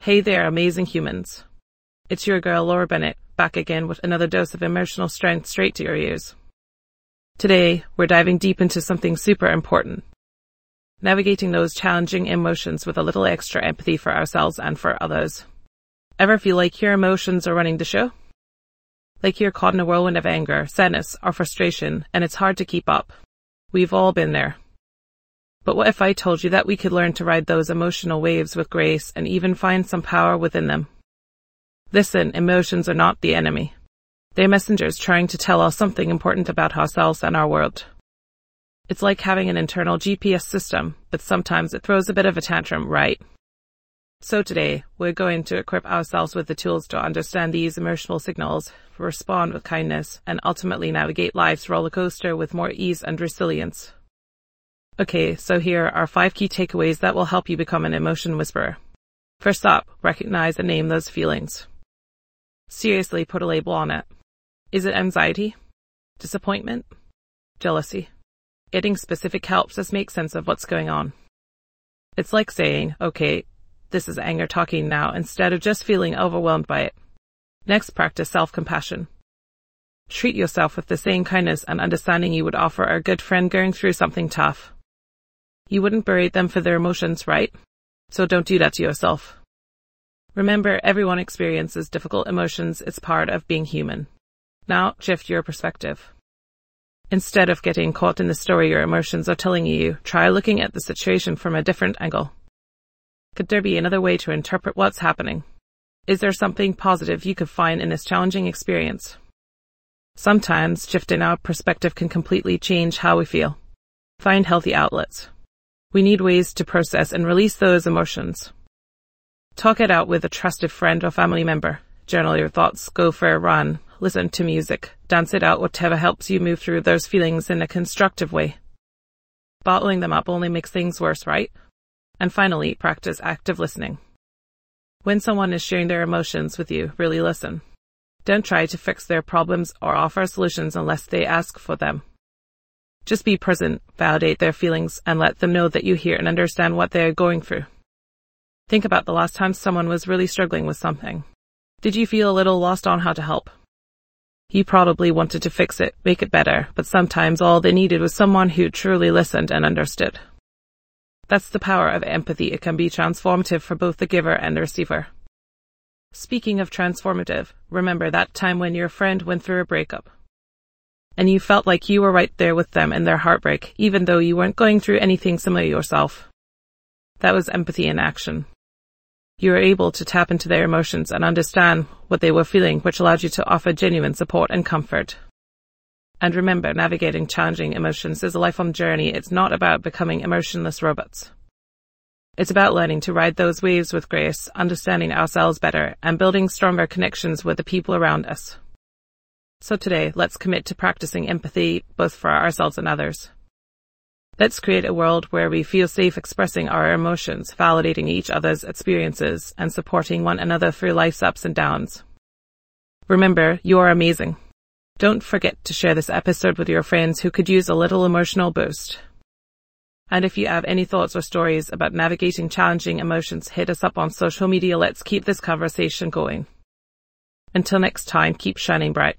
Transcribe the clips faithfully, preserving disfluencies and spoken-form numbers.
Hey there, amazing humans. It's your girl Laura Bennett, back again with another dose of emotional strength straight to your ears. Today, we're diving deep into something super important. Navigating those challenging emotions with a little extra empathy for ourselves and for others. Ever feel like your emotions are running the show? Like you're caught in a whirlwind of anger, sadness, or frustration, and it's hard to keep up. We've all been there. But what if I told you that we could learn to ride those emotional waves with grace and even find some power within them? Listen, emotions are not the enemy. They're messengers trying to tell us something important about ourselves and our world. It's like having an internal G P S system, but sometimes it throws a bit of a tantrum, right? So today, we're going to equip ourselves with the tools to understand these emotional signals, respond with kindness, and ultimately navigate life's roller coaster with more ease and resilience. Okay, so here are five key takeaways that will help you become an emotion whisperer. First up, recognize and name those feelings. Seriously, put a label on it. Is it anxiety? Disappointment? Jealousy? Getting specific helps us make sense of what's going on. It's like saying, okay, this is anger talking now, instead of just feeling overwhelmed by it. Next, practice self-compassion. Treat yourself with the same kindness and understanding you would offer a good friend going through something tough. You wouldn't berate them for their emotions, right? So don't do that to yourself. Remember, everyone experiences difficult emotions. It's part of being human. Now, shift your perspective. Instead of getting caught in the story your emotions are telling you, try looking at the situation from a different angle. Could there be another way to interpret what's happening? Is there something positive you could find in this challenging experience? Sometimes, shifting our perspective can completely change how we feel. Find healthy outlets. We need ways to process and release those emotions. Talk it out with a trusted friend or family member. Journal your thoughts, go for a run, listen to music, dance it out, whatever helps you move through those feelings in a constructive way. Bottling them up only makes things worse, right? And finally, practice active listening. When someone is sharing their emotions with you, really listen. Don't try to fix their problems or offer solutions unless they ask for them. Just be present, validate their feelings, and let them know that you hear and understand what they are going through. Think about the last time someone was really struggling with something. Did you feel a little lost on how to help? You probably wanted to fix it, make it better, but sometimes all they needed was someone who truly listened and understood. That's the power of empathy. It can be transformative for both the giver and the receiver. Speaking of transformative, remember that time when your friend went through a breakup. And you felt like you were right there with them in their heartbreak, even though you weren't going through anything similar yourself. That was empathy in action. You were able to tap into their emotions and understand what they were feeling, which allowed you to offer genuine support and comfort. And remember, navigating challenging emotions is a lifelong journey. It's not about becoming emotionless robots. It's about learning to ride those waves with grace, understanding ourselves better, and building stronger connections with the people around us. So today, let's commit to practicing empathy, both for ourselves and others. Let's create a world where we feel safe expressing our emotions, validating each other's experiences, and supporting one another through life's ups and downs. Remember, you are amazing. Don't forget to share this episode with your friends who could use a little emotional boost. And if you have any thoughts or stories about navigating challenging emotions, hit us up on social media. Let's keep this conversation going. Until next time, keep shining bright.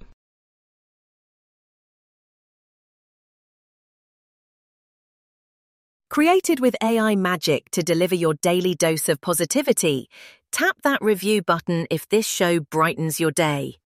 Created with A I magic to deliver your daily dose of positivity, tap that review button if this show brightens your day.